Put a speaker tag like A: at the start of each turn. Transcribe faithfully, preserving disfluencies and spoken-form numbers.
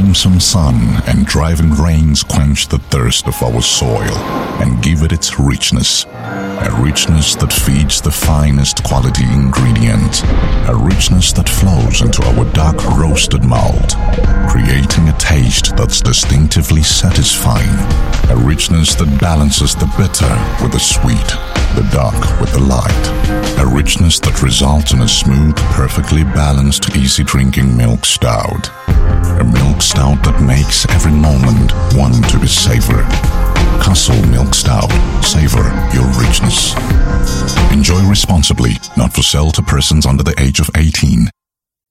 A: winsome sun and driving rains quench the thirst of our soil and give it its richness. A richness that feeds the finest quality ingredient. A richness that flows into our dark roasted malt, creating a taste that's distinctively satisfying. A richness that balances the bitter with the sweet, the dark with the light. A richness that results in a smooth, perfectly balanced, easy drinking milk stout. A milk stout that makes every moment one to be savored. Castle Milk Stout. Savor your richness. Enjoy responsibly. Not for sale to persons under the age of eighteen.